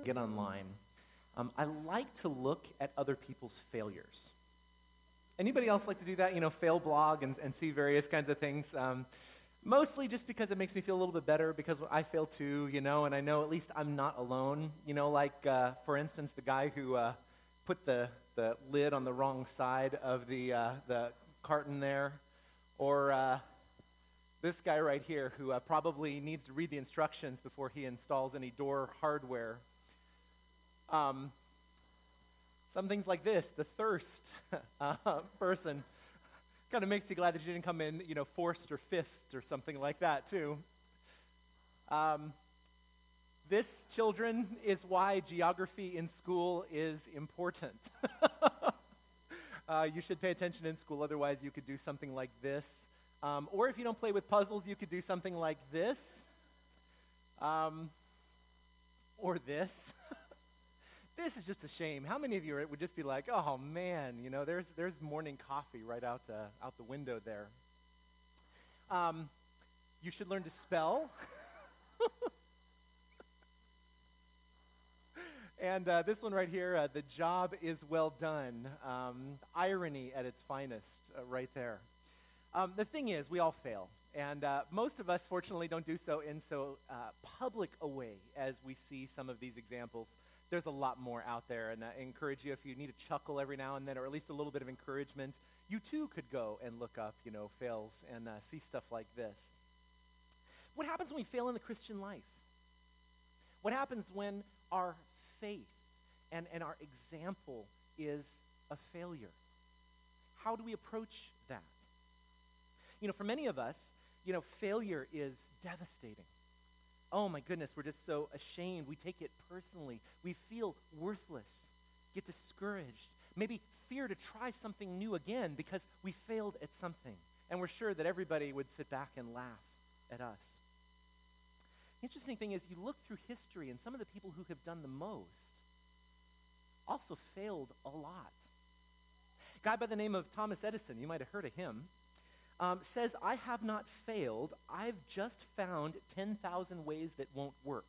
get online, I like to look at other people's failures. Anybody else like to do that? Fail blog and see various kinds of things. Mostly just because it makes me feel a little bit better because I fail too, and I know at least I'm not alone. For instance, the guy who put the lid on the wrong side of the carton there, or this guy right here who probably needs to read the instructions before he installs any door hardware. Some things like this, the thirst person, kind of makes you glad that you didn't come in, forced or fist or something like that too. This, children, is why geography in school is important. You should pay attention in school, otherwise you could do something like this. Or if you don't play with puzzles, you could do something like this. Or this. This is just a shame. How many of you would just be like, oh man, there's morning coffee right out the window there. You should learn to spell. And this one right here, the job is well done. Irony at its finest right there. The thing is, we all fail. And most of us, fortunately, don't do so in so public a way as we see some of these examples. There's a lot more out there, and I encourage you, if you need a chuckle every now and then, or at least a little bit of encouragement, you too could go and look up, fails and see stuff like this. What happens when we fail in the Christian life? What happens when our faith and our example is a failure? How do we approach that? For many of us, failure is devastating. Oh my goodness, we're just so ashamed. We take it personally. We feel worthless, get discouraged, maybe fear to try something new again because we failed at something. And we're sure that everybody would sit back and laugh at us. The interesting thing is you look through history and some of the people who have done the most also failed a lot. A guy by the name of Thomas Edison, you might have heard of him, says, I have not failed, I've just found 10,000 ways that won't work.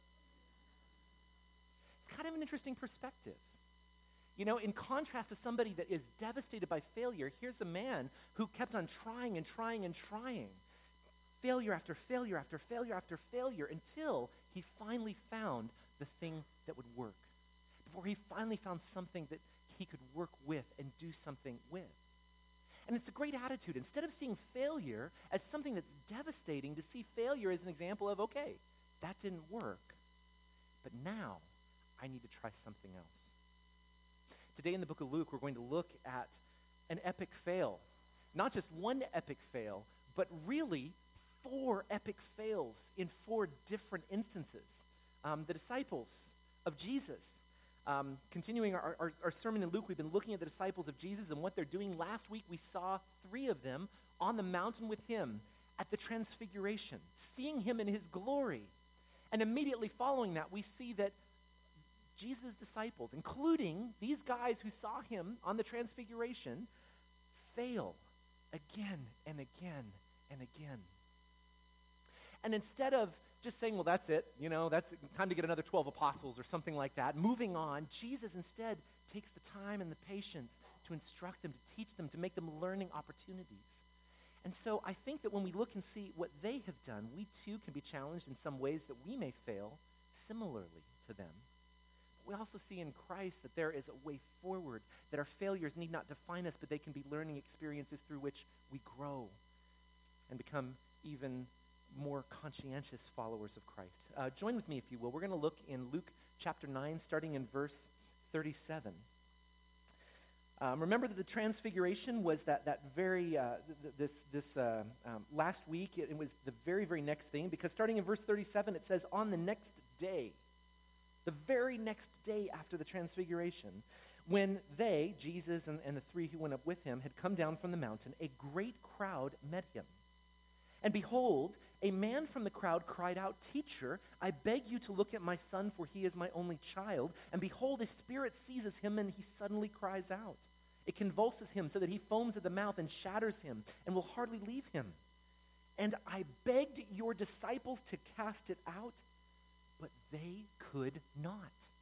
It's kind of an interesting perspective. In contrast to somebody that is devastated by failure, here's a man who kept on trying and trying and trying. Failure after failure after failure after failure until he finally found the thing that would work. Before he finally found something that he could work with and do something with. And it's a great attitude. Instead of seeing failure as something that's devastating, to see failure as an example of, okay, that didn't work, but now I need to try something else. Today in the book of Luke, we're going to look at an epic fail. Not just one epic fail, but really 4 epic fails in 4 different instances. The disciples of Jesus. Continuing our sermon in Luke, we've been looking at the disciples of Jesus and what they're doing. Last week, we saw 3 of them on the mountain with him at the Transfiguration, seeing him in his glory. And immediately following that, we see that Jesus' disciples, including these guys who saw him on the Transfiguration, fail again and again and again. And instead of just saying, well, that's it, that's time to get another 12 apostles or something like that, moving on, Jesus instead takes the time and the patience to instruct them, to teach them, to make them learning opportunities. And so I think that when we look and see what they have done, we too can be challenged in some ways that we may fail similarly to them. But we also see in Christ that there is a way forward, that our failures need not define us, but they can be learning experiences through which we grow and become even more conscientious followers of Christ. Join with me, if you will. We're going to look in Luke chapter 9, starting in verse 37. Remember that the Transfiguration was that very, last week, it was the very, very next thing, because starting in verse 37, it says, on the next day, the very next day after the Transfiguration, when they, Jesus and the 3 who went up with him, had come down from the mountain, a great crowd met him. And behold, a man from the crowd cried out, Teacher, I beg you to look at my son, for he is my only child. And behold, a spirit seizes him, and he suddenly cries out. It convulses him so that he foams at the mouth and shatters him and will hardly leave him. And I begged your disciples to cast it out, but they could not.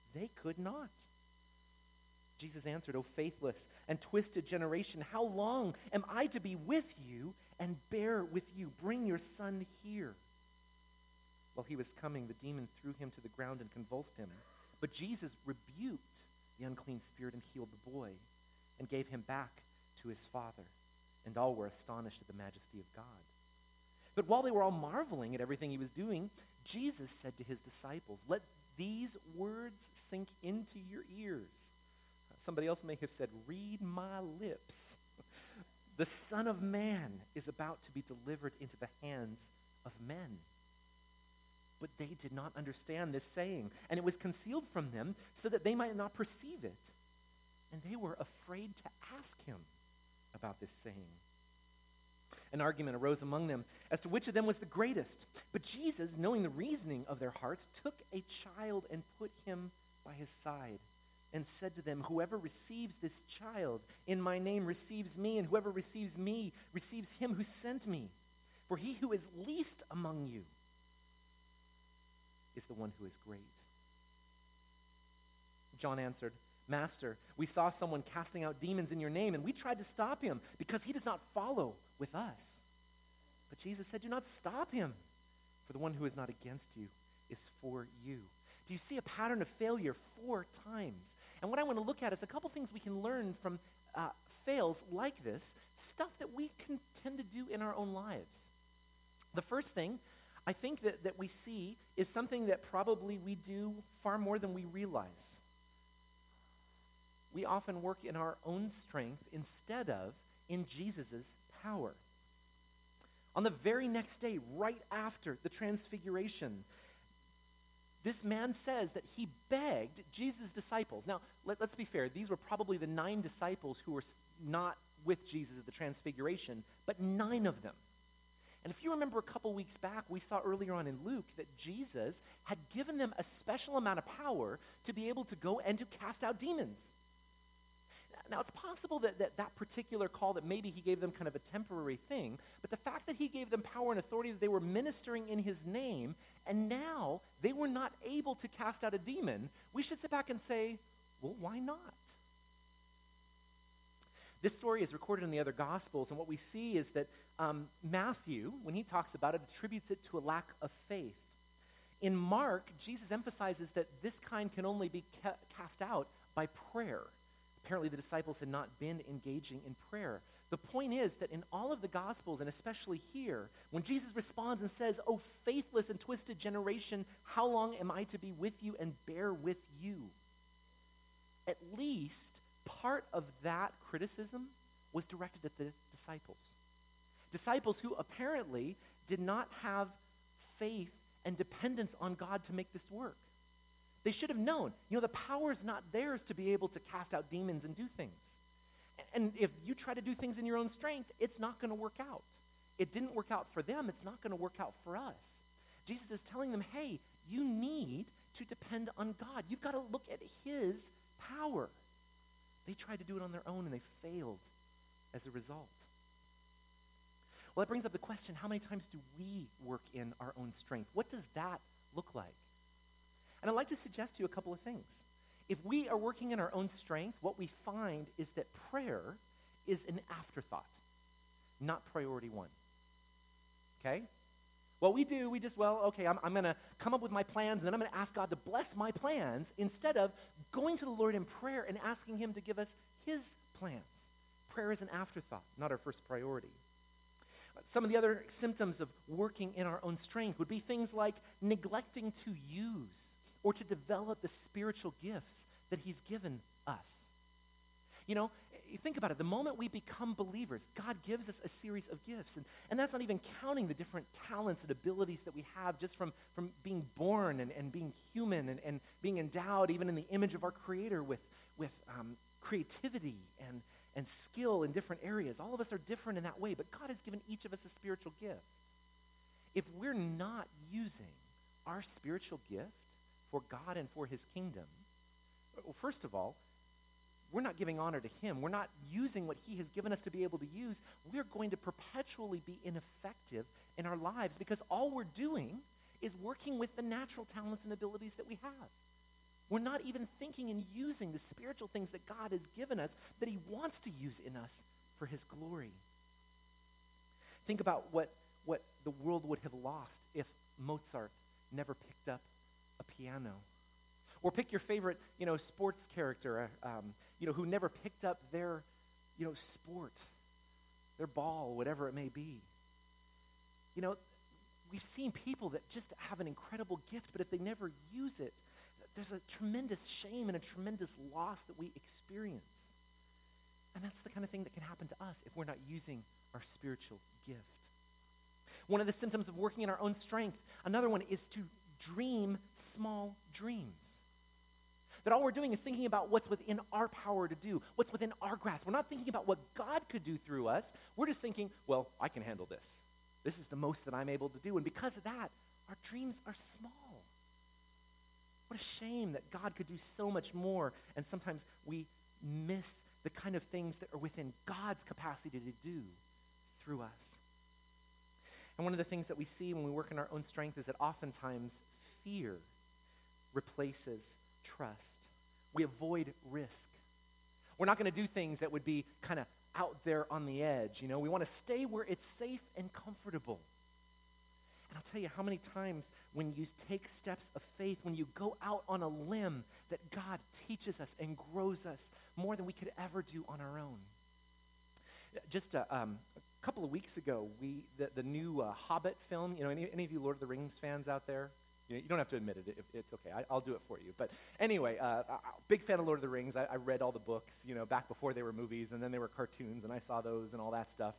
They could not. Jesus answered, O faithless and twisted generation, how long am I to be with you and bear with you? Bring your son here. While he was coming, the demon threw him to the ground and convulsed him. But Jesus rebuked the unclean spirit and healed the boy and gave him back to his father. And all were astonished at the majesty of God. But while they were all marveling at everything he was doing, Jesus said to his disciples, let these words sink into your ears. Somebody else may have said, read my lips. The Son of Man is about to be delivered into the hands of men. But they did not understand this saying, and it was concealed from them so that they might not perceive it. And they were afraid to ask him about this saying. An argument arose among them as to which of them was the greatest. But Jesus, knowing the reasoning of their hearts, took a child and put him by his side and said to them, whoever receives this child in my name receives me, and whoever receives me receives him who sent me. For he who is least among you is the one who is great. John answered, Master, we saw someone casting out demons in your name, and we tried to stop him because he does not follow with us. But Jesus said, do not stop him, for the one who is not against you is for you. Do you see a pattern of failure 4 times? And what I want to look at is a couple things we can learn from fails like this, stuff that we can tend to do in our own lives. The first thing I think that we see is something that probably we do far more than we realize. We often work in our own strength instead of in Jesus' power. On the very next day, right after the transfiguration, this man says that he begged Jesus' disciples. Now, let's be fair. These were probably the 9 disciples who were not with Jesus at the transfiguration, but 9 of them. And if you remember a couple weeks back, we saw earlier on in Luke that Jesus had given them a special amount of power to be able to go and to cast out demons. Now, it's possible that particular call, that maybe he gave them kind of a temporary thing, but the fact that he gave them power and authority, that they were ministering in his name, and now they were not able to cast out a demon, we should sit back and say, well, why not? This story is recorded in the other Gospels, and what we see is that Matthew, when he talks about it, attributes it to a lack of faith. In Mark, Jesus emphasizes that this kind can only be cast out by prayer. Apparently, the disciples had not been engaging in prayer. The point is that in all of the Gospels, and especially here, when Jesus responds and says, "O faithless and twisted generation, how long am I to be with you and bear with you?" At least part of that criticism was directed at the disciples. Disciples who apparently did not have faith and dependence on God to make this work. They should have known, the power is not theirs to be able to cast out demons and do things. And if you try to do things in your own strength, it's not going to work out. It didn't work out for them. It's not going to work out for us. Jesus is telling them, hey, you need to depend on God. You've got to look at his power. They tried to do it on their own, and they failed as a result. Well, that brings up the question, how many times do we work in our own strength? What does that look like? And I'd like to suggest to you a couple of things. If we are working in our own strength, what we find is that prayer is an afterthought, not priority 1. Okay? What we do, I'm going to come up with my plans, and then I'm going to ask God to bless my plans instead of going to the Lord in prayer and asking him to give us his plans. Prayer is an afterthought, not our first priority. Some of the other symptoms of working in our own strength would be things like neglecting to use or to develop the spiritual gifts that he's given us. You think about it. The moment we become believers, God gives us a series of gifts. And that's not even counting the different talents and abilities that we have just from being born and being human and being endowed even in the image of our Creator with creativity and skill in different areas. All of us are different in that way, but God has given each of us a spiritual gift. If we're not using our spiritual gift for God and for his kingdom, well, first of all, we're not giving honor to him. We're not using what he has given us to be able to use. We're going to perpetually be ineffective in our lives because all we're doing is working with the natural talents and abilities that we have. We're not even thinking and using the spiritual things that God has given us, that he wants to use in us for his glory. Think about what the world would have lost if Mozart never picked up a piano. Or pick your favorite, sports character, who never picked up their, sport, their ball, whatever it may be. We've seen people that just have an incredible gift, but if they never use it, there's a tremendous shame and a tremendous loss that we experience. And that's the kind of thing that can happen to us if we're not using our spiritual gift. One of the symptoms of working in our own strength, another one, is to dream small dreams. That all we're doing is thinking about what's within our power to do, what's within our grasp. We're not thinking about what God could do through us. We're just thinking, well, I can handle this. This is the most that I'm able to do. And because of that, our dreams are small. What a shame that God could do so much more, and sometimes we miss the kind of things that are within God's capacity to do through us. And one of the things that we see when we work in our own strength is that oftentimes fear replaces trust. We avoid risk. We're not going to do things that would be kind of out there on the edge. We want to stay where it's safe and comfortable. And I'll tell you how many times when you take steps of faith, when you go out on a limb, that God teaches us and grows us more than we could ever do on our own. Just a couple of weeks ago, the new Hobbit film, any of you Lord of the Rings fans out there? You don't have to admit it. It's okay. I'll do it for you. But anyway, big fan of Lord of the Rings. I read all the books, back before they were movies, and then they were cartoons, and I saw those and all that stuff.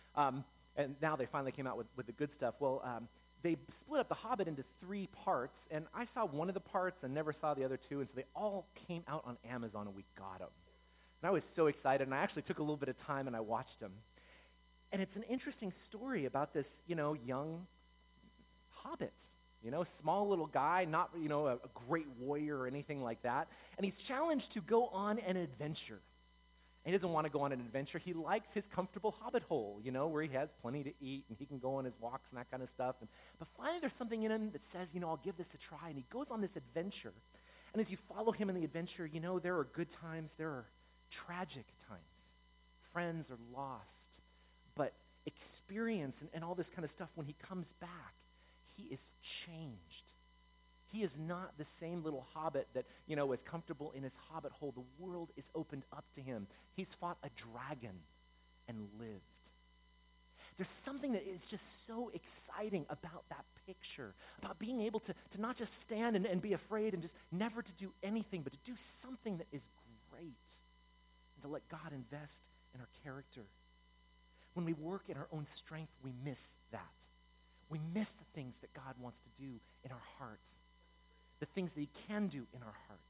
And now they finally came out with the good stuff. Well, they split up The Hobbit into 3 parts, and I saw one of the parts and never saw the other 2, and so they all came out on Amazon, and we got them. And I was so excited, and I actually took a little bit of time, and I watched them. And it's an interesting story about this, young hobbit. Small little guy, not, a great warrior or anything like that. And he's challenged to go on an adventure. And he doesn't want to go on an adventure. He likes his comfortable hobbit hole, where he has plenty to eat and he can go on his walks and that kind of stuff. But finally there's something in him that says, I'll give this a try. And he goes on this adventure. And as you follow him in the adventure, there are good times, there are tragic times. Friends are lost. But experience and all this kind of stuff, when he comes back, he is changed. He is not the same little hobbit that, is comfortable in his hobbit hole. The world is opened up to him. He's fought a dragon and lived. There's something that is just so exciting about that picture, about being able to not just stand and be afraid and just never to do anything, but to do something that is great and to let God invest in our character. When we work in our own strength, we miss that. We miss the things that God wants to do in our hearts, the things that he can do in our hearts.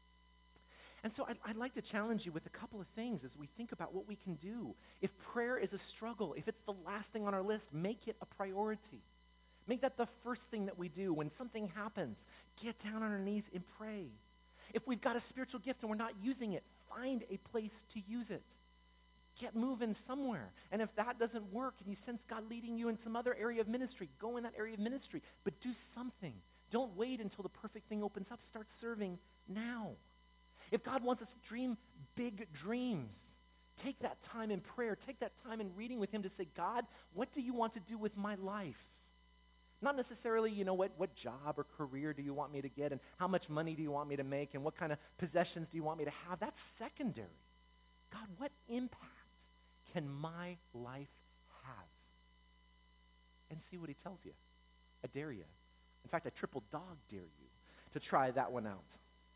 And so I'd like to challenge you with a couple of things as we think about what we can do. If prayer is a struggle, if it's the last thing on our list, make it a priority. Make that the first thing that we do. When something happens, get down on our knees and pray. If we've got a spiritual gift and we're not using it, find a place to use it. Get moving somewhere. And if that doesn't work and you sense God leading you in some other area of ministry, go in that area of ministry. But do something. Don't wait until the perfect thing opens up. Start serving now. If God wants us to dream big dreams, take that time in prayer. Take that time in reading with him to say, God, what do you want to do with my life? Not necessarily, what job or career do you want me to get, and how much money do you want me to make, and what kind of possessions do you want me to have? That's secondary. God, what impact can my life have? And see what he tells you. I dare you. In fact, I triple dog dare you to try that one out.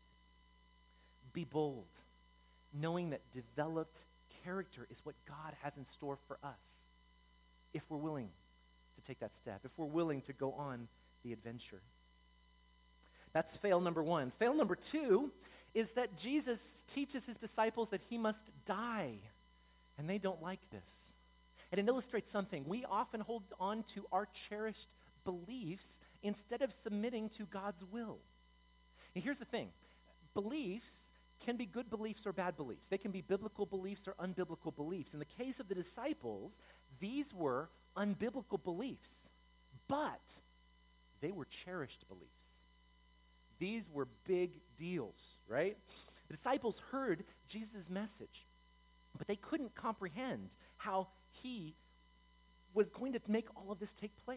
Be bold, knowing that developed character is what God has in store for us if we're willing to take that step, if we're willing to go on the adventure. That's fail number 1. Fail number 2 is that Jesus teaches his disciples that he must die, and they don't like this. And it illustrates something. We often hold on to our cherished beliefs instead of submitting to God's will. And here's the thing. Beliefs can be good beliefs or bad beliefs. They can be biblical beliefs or unbiblical beliefs. In the case of the disciples, these were unbiblical beliefs, but they were cherished beliefs. These were big deals, right? The disciples heard Jesus' message, but they couldn't comprehend how he was going to make all of this take place.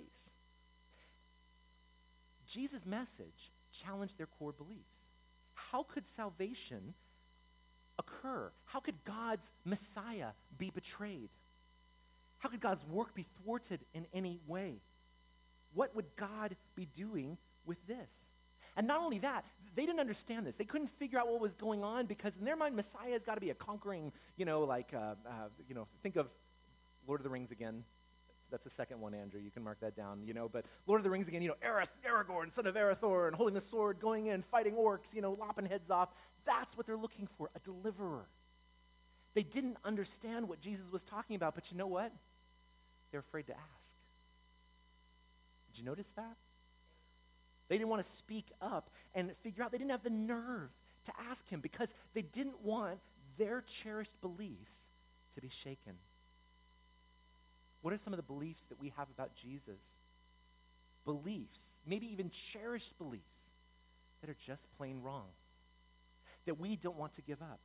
Jesus' message challenged their core beliefs. How could salvation occur? How could God's Messiah be betrayed? How could God's work be thwarted in any way? What would God be doing with this? And not only that, they didn't understand this. They couldn't figure out what was going on because in their mind, Messiah's got to be a conquering, think of Lord of the Rings again. That's the second one, Andrew. You can mark that down, But Lord of the Rings again, Aragorn, son of Arathor, and holding the sword, going in, fighting orcs, lopping heads off. That's what they're looking for, a deliverer. They didn't understand what Jesus was talking about, but you know what? They're afraid to ask. Did you notice that? They didn't want to speak up and figure out. They didn't have the nerve to ask him because they didn't want their cherished beliefs to be shaken. What are some of the beliefs that we have about Jesus? Beliefs, maybe even cherished beliefs, that are just plain wrong, that we don't want to give up.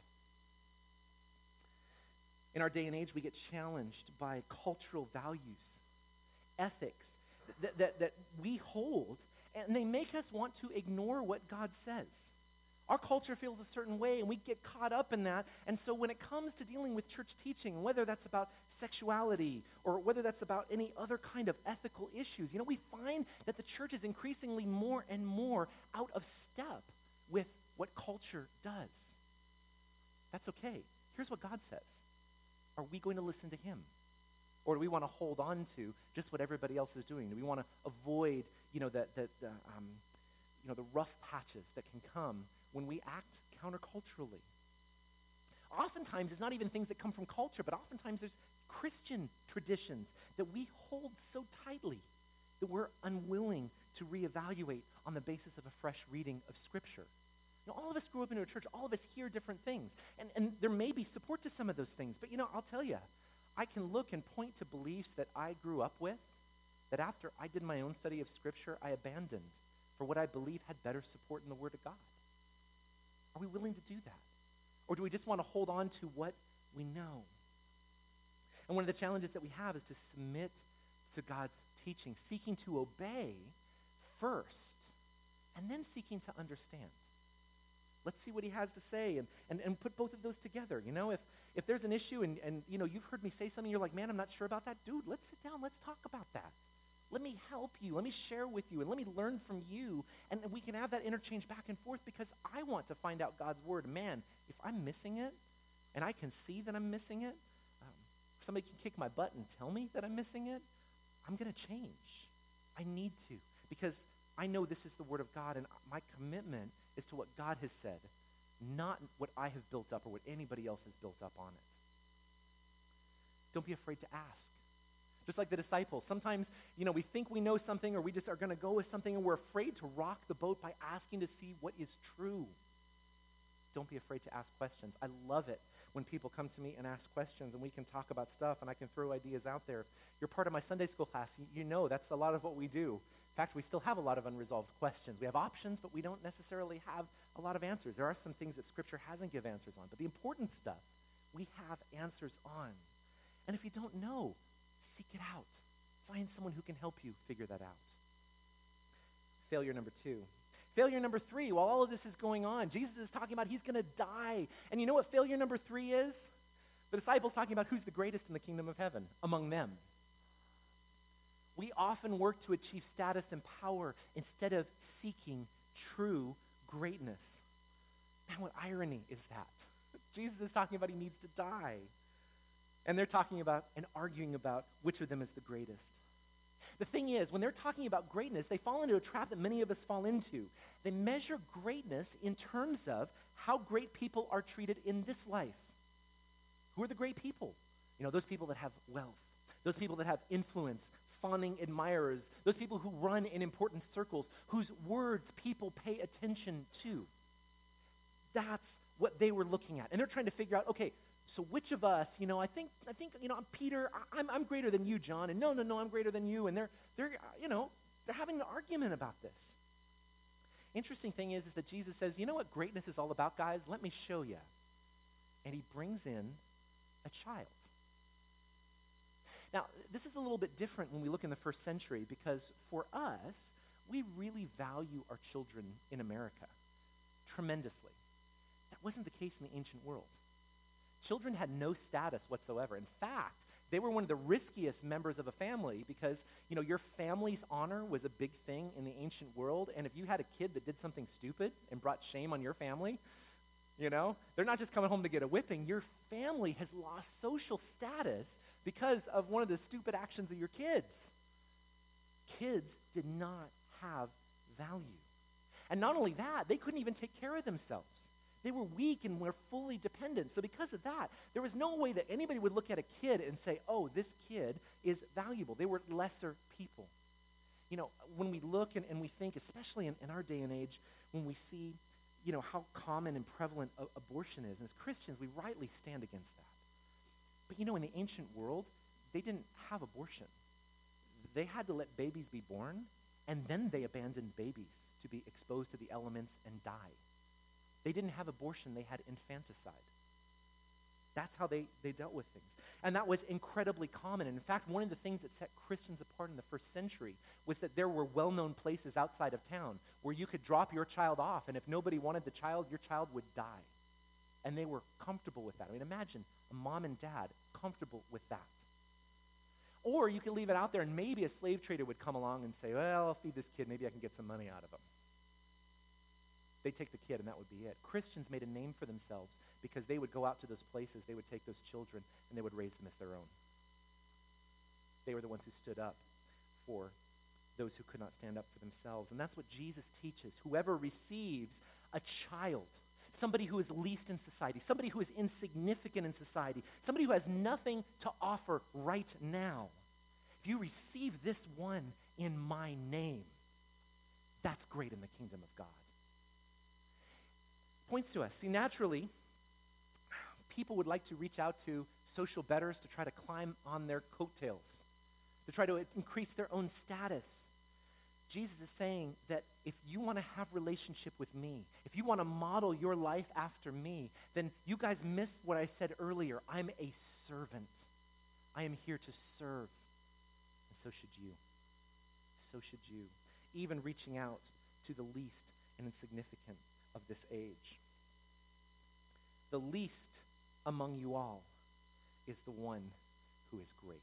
In our day and age, we get challenged by cultural values, ethics that we hold, and they make us want to ignore what God says. Our culture feels a certain way, and we get caught up in that. And so when it comes to dealing with church teaching, whether that's about sexuality or whether that's about any other kind of ethical issues, we find that the church is increasingly more and more out of step with what culture does. That's okay. Here's what God says. Are we going to listen to him? Or do we want to hold on to just what everybody else is doing? Do we want to avoid, the rough patches that can come when we act counterculturally? Oftentimes, it's not even things that come from culture, but oftentimes there's Christian traditions that we hold so tightly that we're unwilling to reevaluate on the basis of a fresh reading of Scripture. All of us grew up in a church. All of us hear different things. And there may be support to some of those things. But, I'll tell you, I can look and point to beliefs that I grew up with that after I did my own study of Scripture, I abandoned for what I believe had better support in the Word of God. Are we willing to do that? Or do we just want to hold on to what we know? And one of the challenges that we have is to submit to God's teaching, seeking to obey first, and then seeking to understand. Let's see what he has to say and put both of those together. If there's an issue and you've heard me say something, you're like, man, I'm not sure about that. Dude, let's sit down. Let's talk about that. Let me help you. Let me share with you, and let me learn from you. And we can have that interchange back and forth because I want to find out God's word. Man, if I'm missing it, and I can see that I'm missing it, somebody can kick my butt and tell me that I'm missing it, I'm going to change. I need to, because I know this is the word of God, and my commitment is to what God has said, not what I have built up or what anybody else has built up on it. Don't be afraid to ask. Just like the disciples. Sometimes, we think we know something, or we just are going to go with something, and we're afraid to rock the boat by asking to see what is true. Don't be afraid to ask questions. I love it when people come to me and ask questions, and we can talk about stuff, and I can throw ideas out there. You're part of my Sunday school class. That's a lot of what we do. In fact, we still have a lot of unresolved questions. We have options, but we don't necessarily have a lot of answers. There are some things that Scripture hasn't given answers on, but the important stuff, we have answers on. And if you don't know, seek it out. Find someone who can help you figure that out. Failure number 2. Failure number 3, while all of this is going on, Jesus is talking about he's going to die. And you know what failure number 3 is? The disciples talking about who's the greatest in the kingdom of heaven among them. We often work to achieve status and power instead of seeking true greatness. Man, what irony is that? Jesus is talking about he needs to die. And they're talking about and arguing about which of them is the greatest. The thing is, when they're talking about greatness, they fall into a trap that many of us fall into. They measure greatness in terms of how great people are treated in this life. Who are the great people? Those people that have wealth, those people that have influence, fawning admirers, those people who run in important circles, whose words people pay attention to. That's what they were looking at. And they're trying to figure out, okay, so which of us, I think, I'm Peter, I'm greater than you, John, and no, I'm greater than you, and they're having an argument about this. Interesting thing is that Jesus says, you know what greatness is all about, guys? Let me show you. And he brings in a child. Now, this is a little bit different when we look in the first century because for us, we really value our children in America tremendously. That wasn't the case in the ancient world. Children had no status whatsoever. In fact, they were one of the riskiest members of a family because, your family's honor was a big thing in the ancient world, and if you had a kid that did something stupid and brought shame on your family, they're not just coming home to get a whipping. Your family has lost social status because of one of the stupid actions of your kids. Kids did not have value. And not only that, they couldn't even take care of themselves. They were weak and were fully dependent. So because of that, there was no way that anybody would look at a kid and say, oh, this kid is valuable. They were lesser people. When we look and we think, especially in our day and age, when we see, how common and prevalent abortion is, and as Christians, we rightly stand against that. But in the ancient world, they didn't have abortion. They had to let babies be born, and then they abandoned babies to be exposed to the elements and die. They didn't have abortion, they had infanticide. That's how they dealt with things. And that was incredibly common. And in fact, one of the things that set Christians apart in the first century was that there were well-known places outside of town where you could drop your child off, and if nobody wanted the child, your child would die. And they were comfortable with that. I mean, imagine a mom and dad comfortable with that. Or you could leave it out there, and maybe a slave trader would come along and say, well, I'll feed this kid, maybe I can get some money out of him. They'd take the kid, and that would be it. Christians made a name for themselves because they would go out to those places, they would take those children, and they would raise them as their own. They were the ones who stood up for those who could not stand up for themselves. And that's what Jesus teaches. Whoever receives a child, somebody who is least in society, somebody who is insignificant in society, somebody who has nothing to offer right now, if you receive this one in my name, that's great in the kingdom of God. Points to us. See, naturally, people would like to reach out to social betters to try to climb on their coattails, to try to increase their own status. Jesus is saying that if you want to have relationship with me, if you want to model your life after me, then you guys missed what I said earlier. I'm a servant. I am here to serve. And so should you. So should you. Even reaching out to the least and insignificant of this age. The least among you all is the one who is great.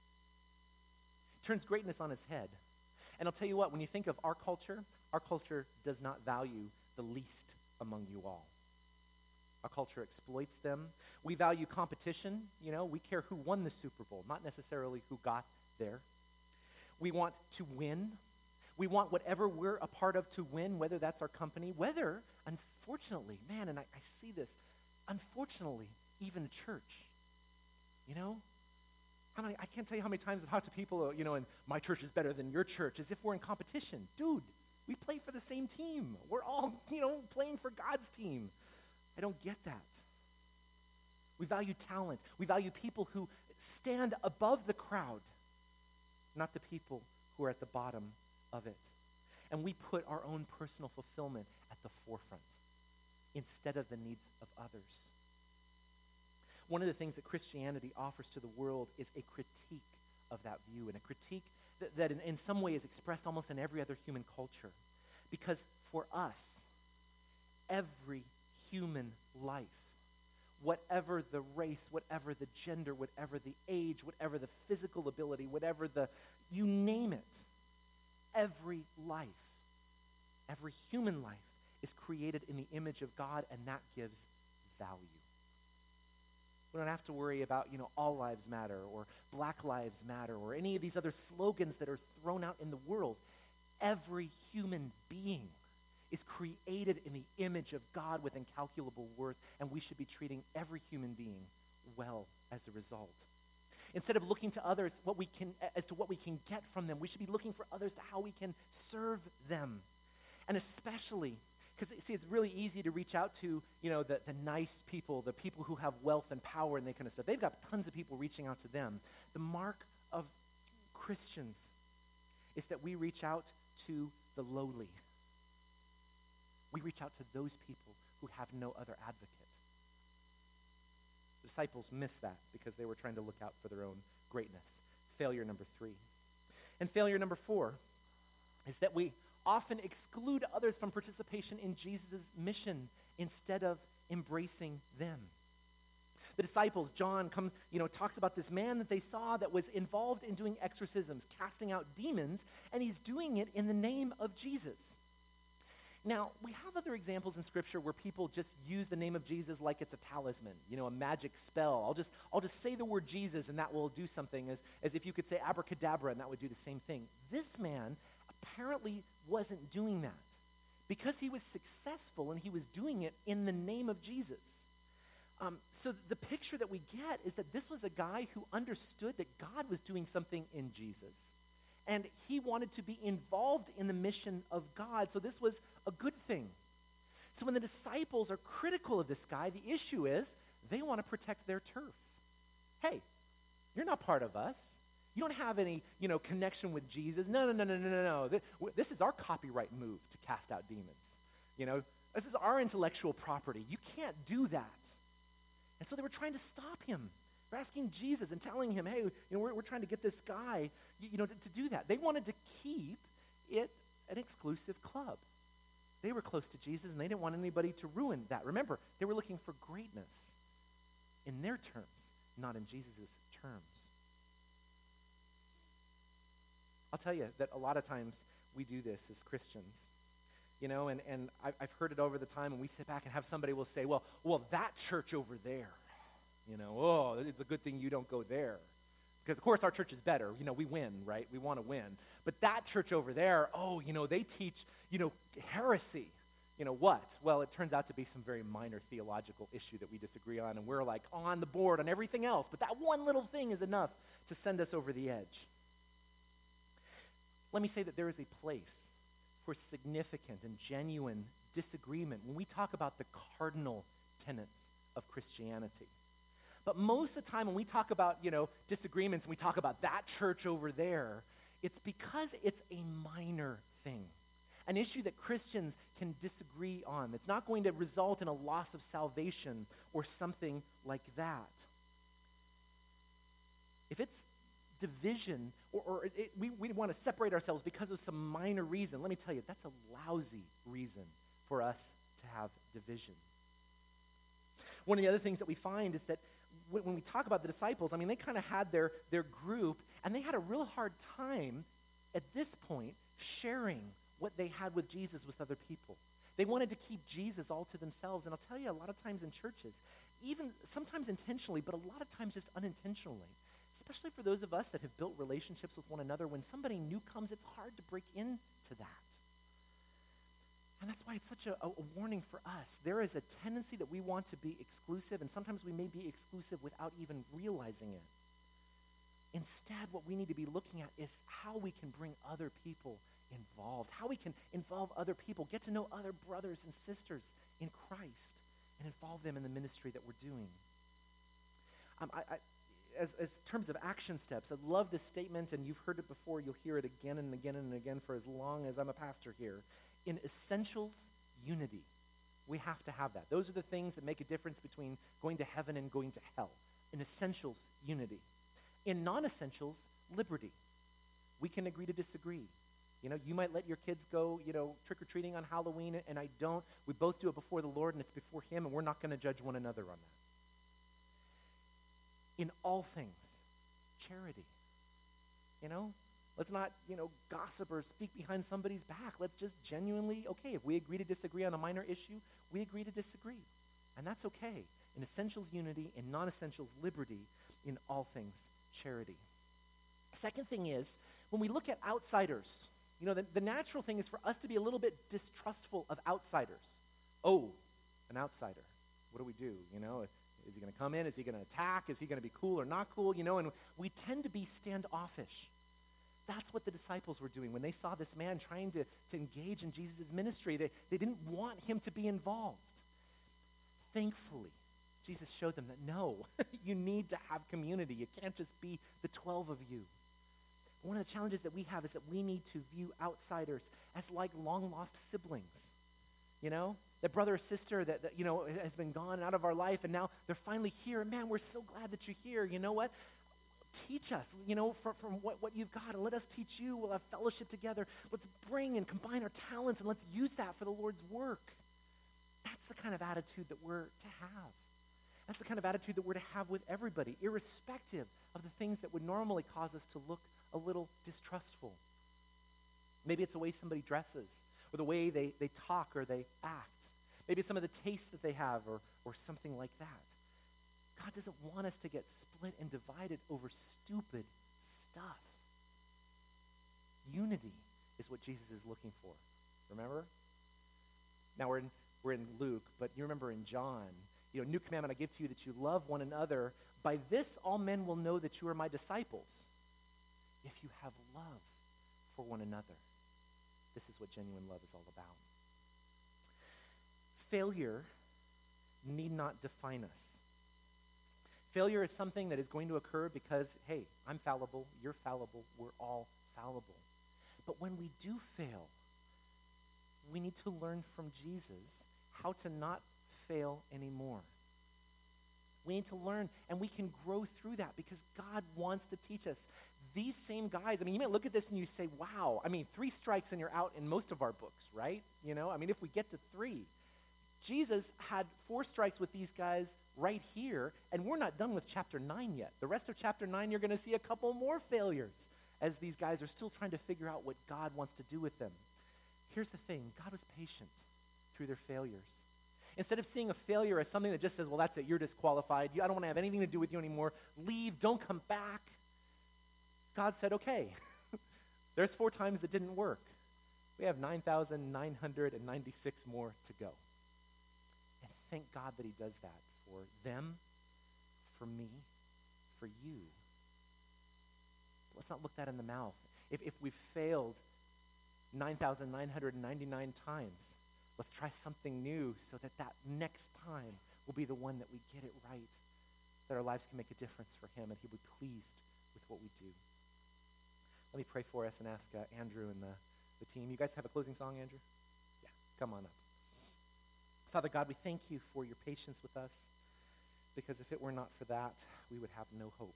Turns greatness on its head. And I'll tell you what, when you think of our culture does not value the least among you all. Our culture exploits them. We value competition. We care who won the Super Bowl, not necessarily who got there. We want to win. We want whatever we're a part of to win, whether that's our company, whether, unfortunately, man, and I see this, unfortunately, even a church. I can't tell you how many times I've talked to people, and my church is better than your church, as if we're in competition. Dude, we play for the same team. We're all, playing for God's team. I don't get that. We value talent. We value people who stand above the crowd, not the people who are at the bottom of it. And we put our own personal fulfillment at the forefront instead of the needs of others. One of the things that Christianity offers to the world is a critique of that view, and a critique that in some way is expressed almost in every other human culture. Because for us, every human life, whatever the race, whatever the gender, whatever the age, whatever the physical ability, whatever you name it, every life, every human life is created in the image of God, and that gives value. We don't have to worry about, all lives matter or Black Lives Matter or any of these other slogans that are thrown out in the world. Every human being is created in the image of God with incalculable worth, and we should be treating every human being well as a result. Instead of looking to others as to what we can get from them, we should be looking for others to how we can serve them. And especially, because it's really easy to reach out to, the nice people, the people who have wealth and power and that kind of stuff. They've got tons of people reaching out to them. The mark of Christians is that we reach out to the lowly, We reach out to those people who have no other advocate. The disciples missed that because they were trying to look out for their own greatness. Failure number 3. And failure number 4 is that we often exclude others from participation in Jesus' mission instead of embracing them. The disciples, John talks about this man that they saw that was involved in doing exorcisms, casting out demons, and he's doing it in the name of Jesus. Now, we have other examples in Scripture where people just use the name of Jesus like it's a talisman, a magic spell. I'll just say the word Jesus and that will do something, as if you could say abracadabra and that would do the same thing. This man apparently wasn't doing that because he was successful and he was doing it in the name of Jesus. So the picture that we get is that this was a guy who understood that God was doing something in Jesus, and he wanted to be involved in the mission of God, so this was a good thing. So when the disciples are critical of this guy, the issue is they want to protect their turf. Hey, you're not part of us. You don't have any, connection with Jesus. No. This is our copyright move to cast out demons. This is our intellectual property. You can't do that. And so they were trying to stop him. They're asking Jesus and telling him, hey, we're trying to get this guy, to do that. They wanted to keep it an exclusive club. They were close to Jesus, and they didn't want anybody to ruin that. Remember, they were looking for greatness in their terms, not in Jesus' terms. I'll tell you that a lot of times we do this as Christians. And I've heard it over the time, and we sit back and have somebody will say, well, that church over there, it's a good thing you don't go there. Because, of course, our church is better. We win, right? We want to win. But that church over there, they teach, heresy. What? Well, it turns out to be some very minor theological issue that we disagree on, and we're like on the board on everything else. But that one little thing is enough to send us over the edge. Let me say that there is a place for significant and genuine disagreement when we talk about the cardinal tenets of Christianity. But most of the time when we talk about, disagreements, and we talk about that church over there, it's because it's a minor thing, an issue that Christians can disagree on. It's not going to result in a loss of salvation or something like that. If it's division, we want to separate ourselves because of some minor reason, let me tell you, that's a lousy reason for us to have division. One of the other things that we find is that when we talk about the disciples, they kind of had their group, and they had a real hard time at this point sharing what they had with Jesus with other people. They wanted to keep Jesus all to themselves, and I'll tell you, a lot of times in churches, even sometimes intentionally, but a lot of times just unintentionally, especially for those of us that have built relationships with one another, when somebody new comes, it's hard to break into that. And that's why it's such a warning for us. There is a tendency that we want to be exclusive, and sometimes we may be exclusive without even realizing it. Instead, what we need to be looking at is how we can bring other people involved, how we can involve other people, get to know other brothers and sisters in Christ, and involve them in the ministry that we're doing. As terms of action steps, I love this statement, and you've heard it before. You'll hear it again and again and again for as long as I'm a pastor here. In essentials, unity. We have to have that. Those are the things that make a difference between going to heaven and going to hell. In essentials, unity. In non-essentials, liberty. We can agree to disagree. You might let your kids go, trick-or-treating on Halloween, and I don't. We both do it before the Lord, and it's before Him, and we're not going to judge one another on that. In all things, charity. Let's not, gossip or speak behind somebody's back. Let's just genuinely, if we agree to disagree on a minor issue, we agree to disagree. And that's okay. In essentials, unity. In non-essentials, liberty. In all things, charity. Second thing is, when we look at outsiders, the natural thing is for us to be a little bit distrustful of outsiders. Oh, an outsider. What do we do? Is he going to come in? Is he going to attack? Is he going to be cool or not cool? And we tend to be standoffish. That's what the disciples were doing when they saw this man trying to engage in Jesus' ministry. They didn't want him to be involved. Thankfully, Jesus showed them that no, you need to have community. It can't just be the 12 of you. One of the challenges that we have is that we need to view outsiders as like long-lost siblings. You know, that brother or sister that has been gone out of our life, and now they're finally here. And man, we're so glad that you're here. You know what? Teach us, from what you've got, and let us teach you. We'll have fellowship together. Let's bring and combine our talents, and let's use that for the Lord's work. That's the kind of attitude that we're to have. That's the kind of attitude that we're to have with everybody, irrespective of the things that would normally cause us to look a little distrustful. Maybe it's the way somebody dresses, or the way they talk or they act. Maybe it's some of the tastes that they have, or something like that. God doesn't want us to get split and divided over stupid stuff. Unity is what Jesus is looking for. Remember? Now we're in Luke, but you remember in John, new commandment I give to you, that you love one another. By this all men will know that you are my disciples, if you have love for one another. This is what genuine love is all about. Failure need not define us. Failure is something that is going to occur because, hey, I'm fallible, you're fallible, we're all fallible. But when we do fail, we need to learn from Jesus how to not fail anymore. We need to learn, and we can grow through that because God wants to teach us. These same guys, you might look at this and you say, wow, 3 strikes and you're out in most of our books, right? If we get to 3. Jesus had 4 strikes with these guys right here, and we're not done with chapter 9 yet. The rest of chapter 9, you're going to see a couple more failures as these guys are still trying to figure out what God wants to do with them. Here's the thing. God was patient through their failures. Instead of seeing a failure as something that just says, well, that's it, you're disqualified, I don't want to have anything to do with you anymore, leave, don't come back. God said, okay, there's 4 times it didn't work. We have 9,996 more to go. And thank God that he does that for them, for me, for you. Let's not look that in the mouth. If we've failed 9,999 times, let's try something new so that next time will be the one that we get it right, that our lives can make a difference for him and he will be pleased with what we do. Let me pray for us and ask Andrew and the team. You guys have a closing song, Andrew? Yeah, come on up. Father God, we thank you for your patience with us, because if it were not for that, we would have no hope.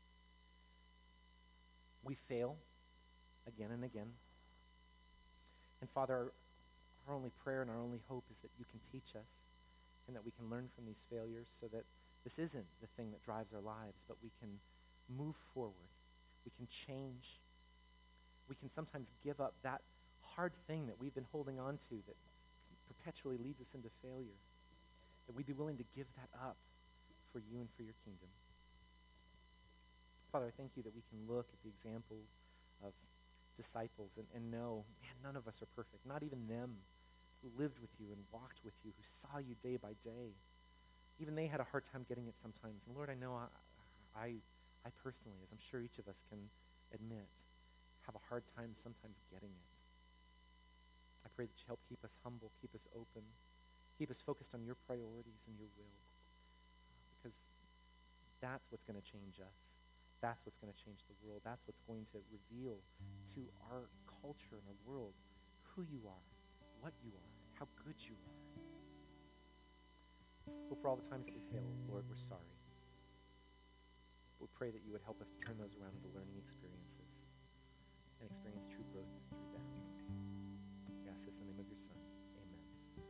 We fail again and again. And Father, our only prayer and our only hope is that you can teach us and that we can learn from these failures so that this isn't the thing that drives our lives, but we can move forward. We can change. We can sometimes give up that hard thing that we've been holding on to that perpetually leads us into failure. That we'd be willing to give that up for you and for your kingdom. Father, I thank you that we can look at the example of disciples and know, man, none of us are perfect. Not even them who lived with you and walked with you, who saw you day by day. Even they had a hard time getting it sometimes. And Lord, I know I personally, as I'm sure each of us can admit, have a hard time sometimes getting it. I pray that you help keep us humble, keep us open, keep us focused on your priorities and your will. Because that's what's going to change us. That's what's going to change the world. That's what's going to reveal to our culture and our world who you are, what you are, how good you are. So for all the times that we fail, Lord, we're sorry. We pray that you would help us turn those around into learning experiences and experience true growth through that.